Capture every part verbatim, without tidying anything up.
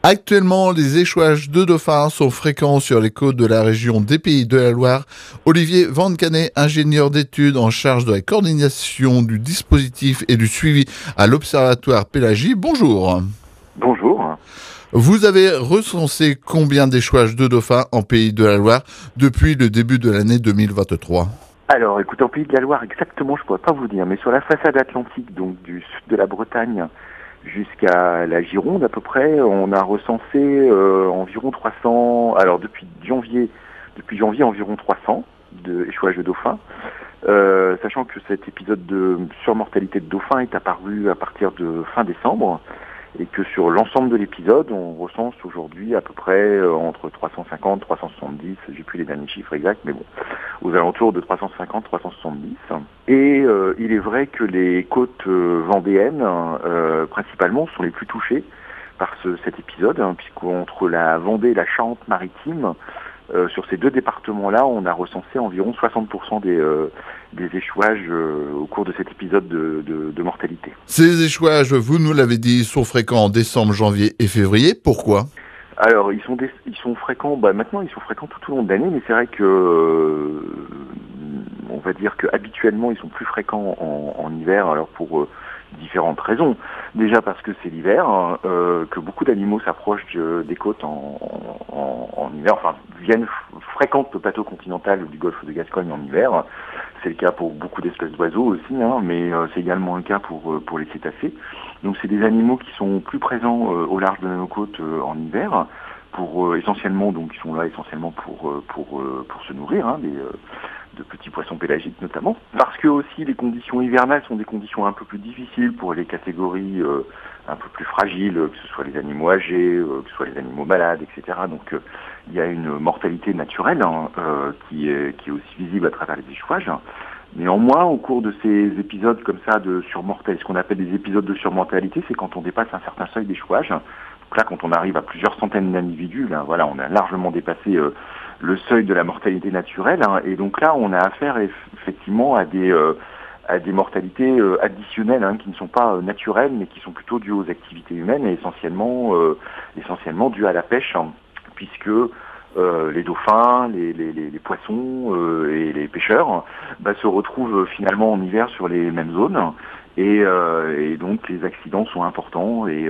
Actuellement, les échouages de dauphins sont fréquents sur les côtes de la région des Pays de la Loire. Olivier Vancanet, ingénieur d'études en charge de la coordination du dispositif et du suivi à l'Observatoire Pélagie. Bonjour. Bonjour. Vous avez recensé combien d'échouages de dauphins en Pays de la Loire depuis le début de l'année deux mille vingt-trois? Alors, écoutez, en Pays de la Loire, exactement, je ne pourrais pas vous dire, mais sur la façade atlantique, donc du sud de la Bretagne jusqu'à la Gironde à peu près, on a recensé euh, environ trois cents, alors depuis janvier, depuis janvier environ trois cents de échouages de dauphins, euh, sachant que cet épisode de surmortalité de dauphins est apparu à partir de fin décembre, et que sur l'ensemble de l'épisode, on recense aujourd'hui à peu près euh, entre trois cent cinquante et trois cent soixante-dix, j'ai plus les derniers chiffres exacts, mais bon, aux alentours de trois cent cinquante à trois cent soixante-dix. Et euh, il est vrai que les côtes euh, vendéennes, euh, principalement, sont les plus touchées par ce, cet épisode, hein, puisqu'entre la Vendée et la Charente-Maritime, Euh, sur ces deux départements-là, on a recensé environ soixante pour cent des, euh, des échouages euh, au cours de cet épisode de, de, de mortalité. Ces échouages, vous nous l'avez dit, sont fréquents en décembre, janvier et février. Pourquoi ? Alors, ils sont, des, ils sont fréquents, bah, maintenant ils sont fréquents tout au long de l'année, mais c'est vrai que, euh, on va dire que habituellement ils sont plus fréquents en, en hiver, alors pour euh, différentes raisons. Déjà parce que c'est l'hiver, hein, euh, que beaucoup d'animaux s'approchent de, des côtes en, en, en hiver, enfin viennent fréquentent le plateau continental du golfe de Gascogne en hiver. C'est le cas pour beaucoup d'espèces d'oiseaux aussi, hein, mais euh, c'est également le cas pour, euh, pour les cétacés. Donc c'est des animaux qui sont plus présents euh, au large de nos côtes euh, en hiver, pour euh, essentiellement, donc ils sont là essentiellement pour euh, pour euh, pour se nourrir, hein, des, euh, de petits poissons pélagiques notamment. Parce que aussi les conditions hivernales sont des conditions un peu plus difficiles pour les catégories euh, un peu plus fragiles, que ce soit les animaux âgés, euh, que ce soit les animaux malades, et cetera. Donc euh, il y a une mortalité naturelle, hein, euh, qui est qui est aussi visible à travers les échouages. Néanmoins, au cours de ces épisodes comme ça de surmortalité, ce qu'on appelle des épisodes de surmortalité, c'est quand on dépasse un certain seuil d'échouage. Donc là, quand on arrive à plusieurs centaines d'individus, là, voilà, on a largement dépassé euh, le seuil de la mortalité naturelle, hein, et donc là, on a affaire effectivement à des euh, à des mortalités euh, additionnelles, hein, qui ne sont pas euh, naturelles, mais qui sont plutôt dues aux activités humaines et essentiellement euh, essentiellement dues à la pêche, hein, puisque Euh, les dauphins, les, les, les, les poissons euh, et les pêcheurs bah, se retrouvent euh, finalement en hiver sur les mêmes zones, et, euh, et donc les accidents sont importants, et,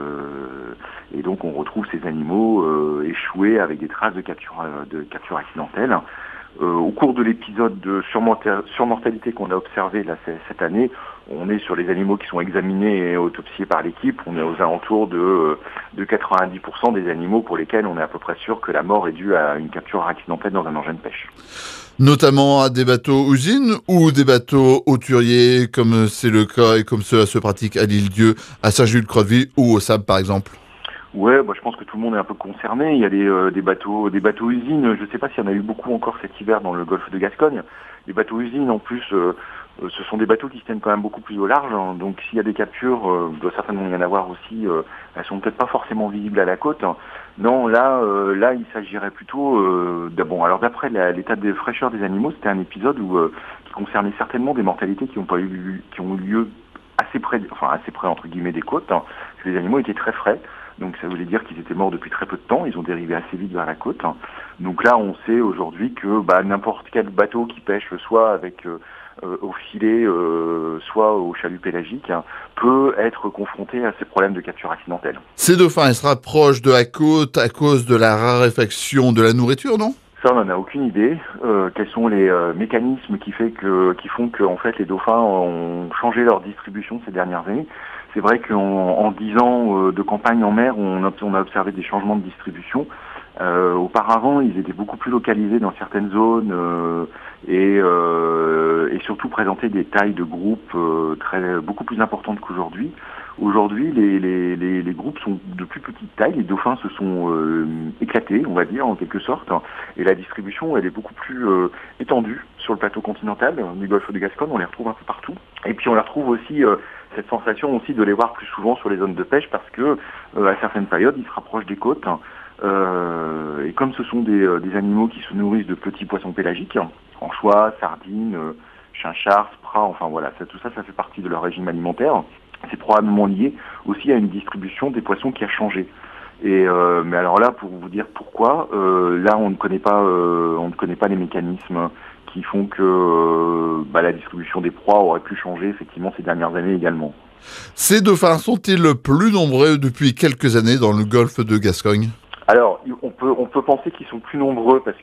euh, et donc on retrouve ces animaux euh, échoués avec des traces de capture, de capture accidentelle. Euh, au cours de l'épisode de surmortalité qu'on a observé là, cette année, on est sur les animaux qui sont examinés et autopsiés par l'équipe, on est aux alentours de, de quatre-vingt-dix pour cent des animaux pour lesquels on est à peu près sûr que la mort est due à une capture accidentelle dans un engin de pêche. Notamment à des bateaux-usines ou des bateaux hauturiers, comme c'est le cas et comme cela se pratique à l'Île-Dieu, à Saint-Jules-Croix-de-Vie ou au Sable par exemple. Ouais, bah, je pense que tout le monde est un peu concerné. Il y a des, euh, des bateaux, des bateaux-usines. Je ne sais pas s'il y en a eu beaucoup encore cet hiver dans le golfe de Gascogne. Les bateaux-usines, en plus, euh, euh, ce sont des bateaux qui se tiennent quand même beaucoup plus au large, hein. Donc s'il y a des captures, euh, il doit certainement y en avoir aussi. Euh, elles sont peut-être pas forcément visibles à la côte, hein. Non, là, euh, là, il s'agirait plutôt. Euh, de, bon, alors d'après la, l'état de fraîcheur des animaux, c'était un épisode où euh, qui concernait certainement des mortalités qui ont pas eu, qui ont eu lieu assez près, enfin assez près entre guillemets des côtes, hein, parce que les animaux étaient très frais. Donc ça voulait dire qu'ils étaient morts depuis très peu de temps, ils ont dérivé assez vite vers la côte. Donc là, on sait aujourd'hui que bah, n'importe quel bateau qui pêche, soit avec euh, euh, au filet, euh, soit au chalut pélagique, hein, peut être confronté à ces problèmes de capture accidentelle. Ces dauphins, ils se rapprochent de la côte à cause de la raréfaction de la nourriture, non ? Ça, on n'en a aucune idée. Euh, quels sont les euh, mécanismes qui, fait que, qui font que en fait, les dauphins ont changé leur distribution ces dernières années. C'est vrai qu'en dix ans euh, de campagne en mer, on a, on a observé des changements de distribution. Euh, auparavant, ils étaient beaucoup plus localisés dans certaines zones euh, et, euh, et surtout présentaient des tailles de groupes euh, très, beaucoup plus importantes qu'aujourd'hui. Aujourd'hui, les, les, les, les groupes sont de plus petite taille, les dauphins se sont euh, éclatés, on va dire, en quelque sorte, et la distribution, elle est beaucoup plus euh, étendue sur le plateau continental du golfe de Gascogne, on les retrouve un peu partout. Et puis on les retrouve aussi, euh, cette sensation aussi de les voir plus souvent sur les zones de pêche, parce que euh, à certaines périodes, ils se rapprochent des côtes, euh, et comme ce sont des, euh, des animaux qui se nourrissent de petits poissons pélagiques, anchois, sardines, euh, chinchards, spras, enfin voilà, ça, tout ça, ça fait partie de leur régime alimentaire. C'est probablement lié aussi à une distribution des poissons qui a changé. Et euh, mais alors là, pour vous dire pourquoi, euh, là on ne connaît pas, euh, on ne connaît pas les mécanismes qui font que euh, bah, la distribution des proies aurait pu changer effectivement ces dernières années également. Ces dauphins sont-ils plus nombreux depuis quelques années dans le golfe de Gascogne ? Alors, on peut on peut penser qu'ils sont plus nombreux parce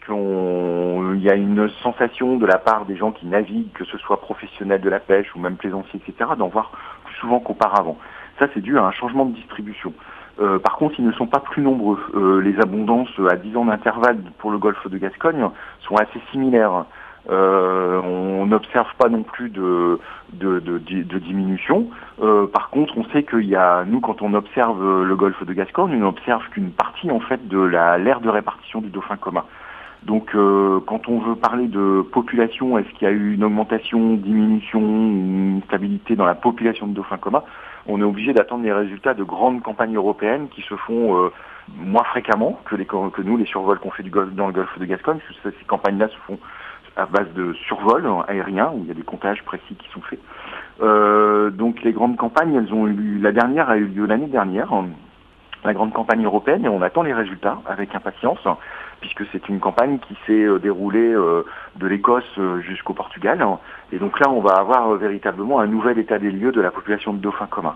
qu'il y a une sensation de la part des gens qui naviguent, que ce soit professionnels de la pêche ou même plaisanciers, et cetera, d'en voir plus souvent qu'auparavant. Ça, c'est dû à un changement de distribution. Euh, par contre, ils ne sont pas plus nombreux. Euh, les abondances à dix ans d'intervalle pour le golfe de Gascogne sont assez similaires. Euh, on n'observe pas non plus de, de, de, de diminution. Euh, par contre, on sait qu'il y a, nous, quand on observe le golfe de Gascogne, on n'observe qu'une partie en fait de la l'aire de répartition du dauphin commun. Donc, euh, quand on veut parler de population, est-ce qu'il y a eu une augmentation, diminution, une stabilité dans la population de dauphins communs, on est obligé d'attendre les résultats de grandes campagnes européennes qui se font euh, moins fréquemment que, les, que nous, les survols qu'on fait du golfe, dans le golfe de Gascogne. Ces campagnes-là se font à base de survol aérien, où il y a des comptages précis qui sont faits. Euh, donc les grandes campagnes, elles ont eu, la dernière a eu lieu l'année dernière, la grande campagne européenne, et on attend les résultats avec impatience, puisque c'est une campagne qui s'est déroulée euh, de l'Écosse jusqu'au Portugal. Et donc là, on va avoir euh, véritablement un nouvel état des lieux de la population de dauphins communs.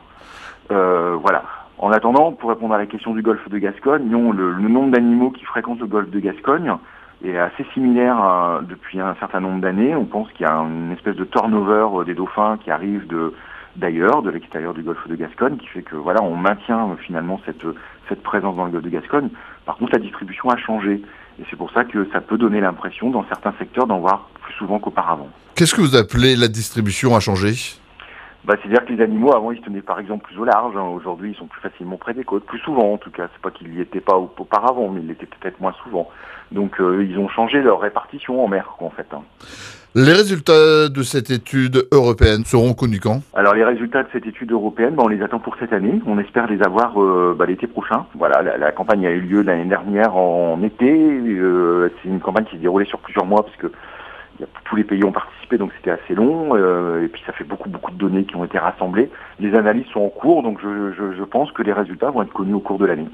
Euh, voilà. En attendant, pour répondre à la question du golfe de Gascogne, non, le, le nombre d'animaux qui fréquentent le golfe de Gascogne est assez similaire euh, depuis un certain nombre d'années. On pense qu'il y a une espèce de turnover euh, des dauphins qui arrivent de d'ailleurs, de l'extérieur du golfe de Gascogne, qui fait que voilà, on maintient euh, finalement cette cette présence dans le golfe de Gascogne. Par contre, la distribution a changé, et c'est pour ça que ça peut donner l'impression, dans certains secteurs, d'en voir plus souvent qu'auparavant. Qu'est-ce que vous appelez la distribution a changé ? Bah, c'est-à-dire que les animaux, avant, ils se tenaient par exemple plus au large. Hein. Aujourd'hui, ils sont plus facilement près des côtes, plus souvent en tout cas. C'est pas qu'ils n'y étaient pas auparavant, mais ils l'étaient peut-être moins souvent. Donc, euh, ils ont changé leur répartition en mer, quoi, en fait. Hein. Les résultats de cette étude européenne seront connus quand ? Alors, les résultats de cette étude européenne, bah, on les attend pour cette année. On espère les avoir euh, bah, l'été prochain. Voilà, la, la campagne a eu lieu l'année dernière en été. Euh, c'est une campagne qui s'est déroulée sur plusieurs mois, parce que tous les pays ont participé, donc c'était assez long, euh, et puis ça fait beaucoup beaucoup de données qui ont été rassemblées. Les analyses sont en cours, donc je, je, je pense que les résultats vont être connus au cours de l'année.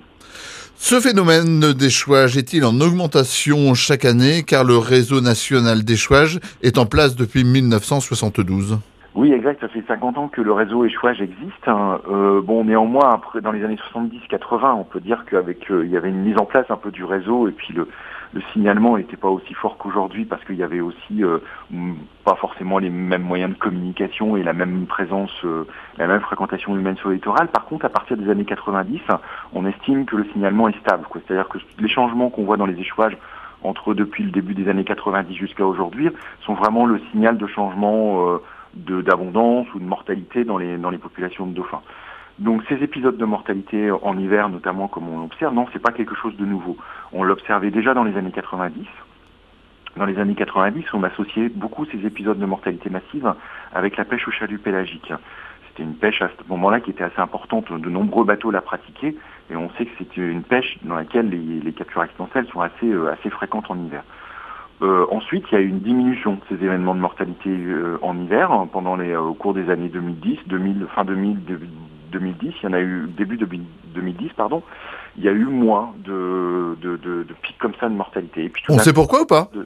Ce phénomène d'échouage est-il en augmentation chaque année, car le réseau national d'échouage est en place depuis mille neuf cent soixante-douze ? Oui, exact, ça fait cinquante ans que le réseau échouage existe. Hein. Euh, bon, néanmoins, après, dans les années soixante-dix quatre-vingts, on peut dire qu'avec, euh, il y avait une mise en place un peu du réseau, et puis le, le signalement n'était pas aussi fort qu'aujourd'hui, parce qu'il y avait aussi euh, pas forcément les mêmes moyens de communication et la même présence, euh, la même fréquentation humaine sur le littoral. Par contre, à partir des années quatre-vingt-dix, on estime que le signalement est stable, quoi. C'est-à-dire que les changements qu'on voit dans les échouages entre depuis le début des années quatre-vingt-dix jusqu'à aujourd'hui sont vraiment le signal de changement euh, de d'abondance ou de mortalité dans les dans les populations de dauphins. Donc ces épisodes de mortalité en hiver, notamment comme on l'observe, non, c'est pas quelque chose de nouveau. On l'observait déjà dans les années quatre-vingt-dix. Dans les années quatre-vingt-dix, on associait beaucoup ces épisodes de mortalité massive avec la pêche au chalut pélagique. C'était une pêche à ce moment-là qui était assez importante. De nombreux bateaux la pratiquaient, et on sait que c'est une pêche dans laquelle les, les captures accidentelles sont assez euh, assez fréquentes en hiver. Euh, ensuite, il y a eu une diminution de ces événements de mortalité euh, en hiver hein, pendant les, euh, au cours des années deux mille dix, deux mille, fin deux mille, deux mille dix. Il y en a eu début deux mille dix, pardon. Il y a eu moins de de, de, de pics comme ça de mortalité. Et puis, on sait pourquoi ou pas de,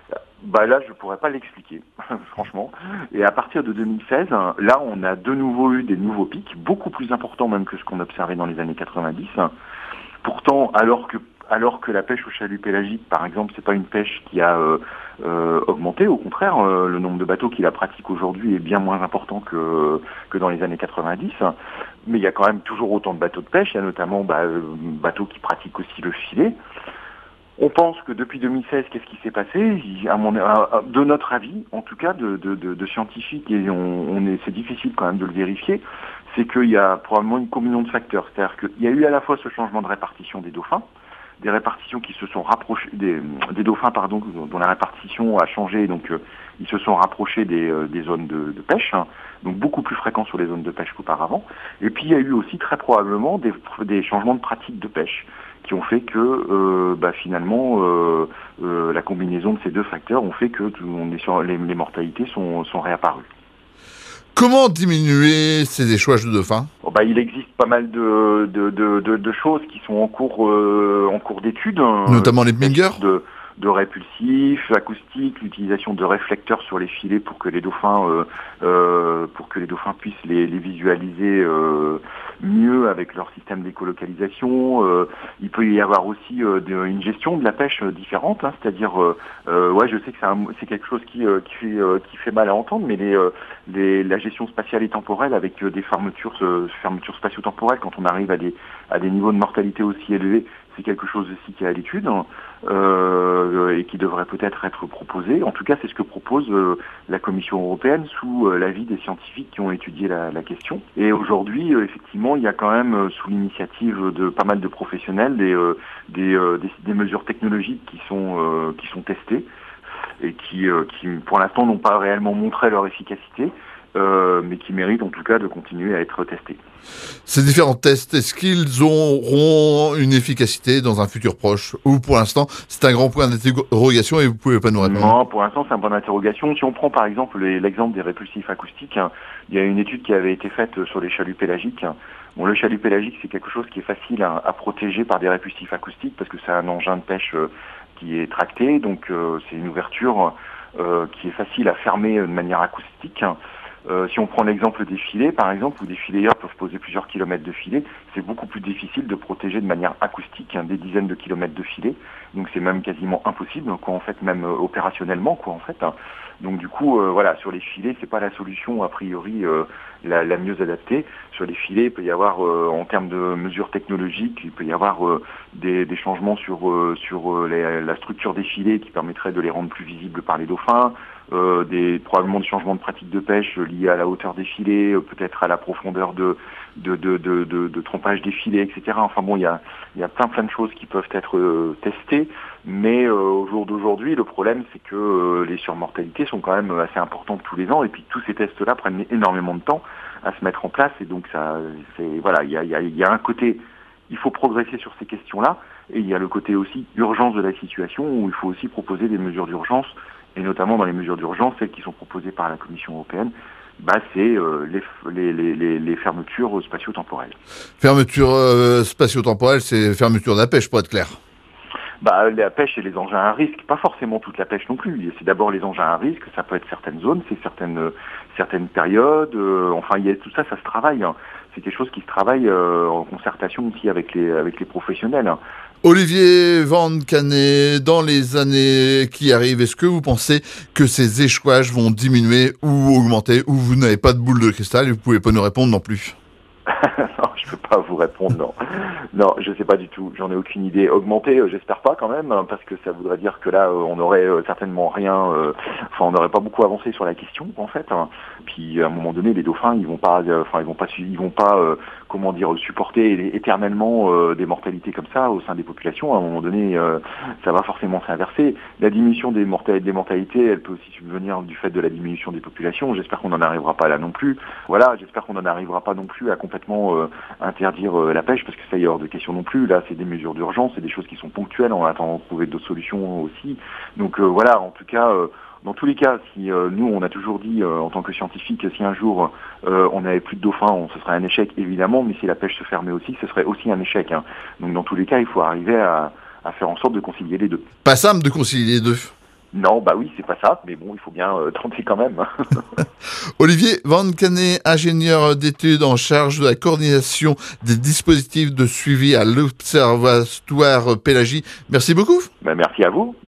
Bah là, je pourrais pas l'expliquer, franchement. Et à partir de deux mille seize, là, on a de nouveau eu des nouveaux pics, beaucoup plus importants même que ce qu'on observait dans les années quatre-vingt-dix. Pourtant, alors que alors que la pêche au chalut pélagique, par exemple, c'est pas une pêche qui a euh, euh, augmenté. Au contraire, euh, le nombre de bateaux qui la pratiquent aujourd'hui est bien moins important que que dans les années quatre-vingt-dix. Mais il y a quand même toujours autant de bateaux de pêche. Il y a notamment bah, euh, bateaux qui pratiquent aussi le filet. On pense que depuis deux mille seize, qu'est-ce qui s'est passé ? À mon, à, de notre avis, en tout cas de, de, de, de scientifiques, et on, on est, c'est difficile quand même de le vérifier, c'est qu'il y a probablement une combinaison de facteurs. C'est-à-dire qu'il y a eu à la fois ce changement de répartition des dauphins, des répartitions qui se sont rapprochées, des, des dauphins pardon, dont la répartition a changé, donc euh, ils se sont rapprochés des, euh, des zones de, de pêche, hein, donc beaucoup plus fréquents sur les zones de pêche qu'auparavant. Et puis il y a eu aussi très probablement des, des changements de pratiques de pêche, qui ont fait que euh, bah, finalement euh, euh, la combinaison de ces deux facteurs ont fait que tout, on est sur, les, les mortalités sont, sont réapparues. Comment diminuer ces échouages de dauphins? Oh, bah, il existe pas mal de, de, de, de, de choses qui sont en cours, euh, en cours d'études. Notamment les pingers de, de répulsifs, acoustiques, l'utilisation de réflecteurs sur les filets pour que les dauphins, euh, euh, pour que les dauphins puissent les, les visualiser euh, mieux avec leur système d'écolocalisation. Euh, il peut y avoir aussi euh, de, une gestion de la pêche différente, hein, c'est-à-dire, euh, euh, ouais, je sais que c'est, un, c'est quelque chose qui, euh, qui, fait, euh, qui fait mal à entendre, mais les, euh, les, la gestion spatiale et temporelle avec euh, des fermetures, euh, fermetures spatio-temporelles, quand on arrive à des, à des niveaux de mortalité aussi élevés, c'est quelque chose aussi qui est à l'étude euh, et qui devrait peut-être être proposé. En tout cas, c'est ce que propose euh, la Commission européenne sous euh, l'avis des scientifiques qui ont étudié la, la question. Et aujourd'hui, euh, effectivement, il y a quand même, euh, sous l'initiative de pas mal de professionnels, des, euh, des, euh, des, des mesures technologiques qui sont, euh, qui sont testées et qui, euh, qui, pour l'instant, n'ont pas réellement montré leur efficacité. Euh, mais qui méritent en tout cas de continuer à être testés. Ces différents tests, est-ce qu'ils auront une efficacité dans un futur proche? Ou pour l'instant, c'est un grand point d'interrogation et vous ne pouvez pas nous répondre? Non, pour l'instant, c'est un point d'interrogation. Si on prend par exemple les, l'exemple des répulsifs acoustiques, hein, il y a une étude qui avait été faite sur les chaluts pélagiques. Bon, le chalut pélagique, c'est quelque chose qui est facile à, à protéger par des répulsifs acoustiques parce que c'est un engin de pêche euh, qui est tracté, donc euh, c'est une ouverture euh, qui est facile à fermer de manière acoustique. Euh, si on prend l'exemple des filets, par exemple, où des filets peuvent poser plusieurs kilomètres de filets, c'est beaucoup plus difficile de protéger de manière acoustique hein, des dizaines de kilomètres de filets. Donc c'est même quasiment impossible, quoi, en fait, même euh, opérationnellement, quoi, en fait. Hein. Donc du coup, euh, voilà, sur les filets, c'est pas la solution a priori euh, la, la mieux adaptée. Sur les filets, il peut y avoir, euh, en termes de mesures technologiques, il peut y avoir euh, des, des changements sur euh, sur euh, les, la structure des filets qui permettraient de les rendre plus visibles par les dauphins. Euh, des probablement des changements de pratique de pêche liés à la hauteur des filets, euh, peut-être à la profondeur de de, de, de, de de trompage des filets, et cetera. Enfin bon, il y a il y a plein plein de choses qui peuvent être euh, testées, mais euh, au jour d'aujourd'hui, le problème c'est que euh, les surmortalités sont quand même assez importantes tous les ans, et puis tous ces tests-là prennent énormément de temps à se mettre en place, et donc ça, c'est voilà, il y a il y a il y a un côté, il faut progresser sur ces questions-là, et il y a le côté aussi urgence de la situation où il faut aussi proposer des mesures d'urgence. Et notamment dans les mesures d'urgence, celles qui sont proposées par la Commission européenne, bah, c'est euh, les, les, les, les fermetures spatio-temporelles. Fermeture euh, spatio-temporelle, c'est fermeture de la pêche, pour être clair. Bah, la pêche et les engins à risque, pas forcément toute la pêche non plus. C'est d'abord les engins à risque, ça peut être certaines zones, c'est certaines certaines périodes. Euh, enfin, il y a tout ça, ça se travaille. Hein. C'est quelque chose qui se travaille euh, en concertation aussi avec les avec les professionnels. Hein. Olivier Van Canet, dans les années qui arrivent, est-ce que vous pensez que ces échouages vont diminuer ou augmenter, ou vous n'avez pas de boule de cristal et vous pouvez pas nous répondre non plus? Non, je peux pas vous répondre, non. Non, je sais pas du tout, j'en ai aucune idée. Augmenter, euh, j'espère pas quand même, hein, parce que ça voudrait dire que là, euh, on aurait euh, certainement rien, euh, enfin, on n'aurait pas beaucoup avancé sur la question, en fait. Hein. Puis, à un moment donné, les dauphins, ils vont pas, euh, enfin, ils vont pas, ils vont pas, euh, comment dire, supporter éternellement euh, des mortalités comme ça au sein des populations. À un moment donné, euh, ça va forcément s'inverser. La diminution des, mortalités, des mortalités, elle peut aussi subvenir du fait de la diminution des populations. J'espère qu'on n'en arrivera pas là non plus. Voilà, j'espère qu'on n'en arrivera pas non plus à complètement euh, interdire euh, la pêche, parce que ça y est hors de question non plus. Là, c'est des mesures d'urgence, c'est des choses qui sont ponctuelles en attendant de trouver d'autres solutions aussi. Donc euh, voilà, en tout cas, euh, dans tous les cas, si euh, nous, on a toujours dit euh, en tant que scientifiques, si un jour euh, on n'avait plus de dauphins, on, ce serait un échec évidemment, mais si la pêche se fermait aussi, ce serait aussi un échec. Hein. Donc dans tous les cas, il faut arriver à, à faire en sorte de concilier les deux. Pas simple de concilier les deux. Non, bah oui, c'est pas ça, mais bon, il faut bien euh, tenter quand même. Olivier Van Canet, ingénieur d'études en charge de la coordination des dispositifs de suivi à l'Observatoire Pélagie. Merci beaucoup. Bah, merci à vous.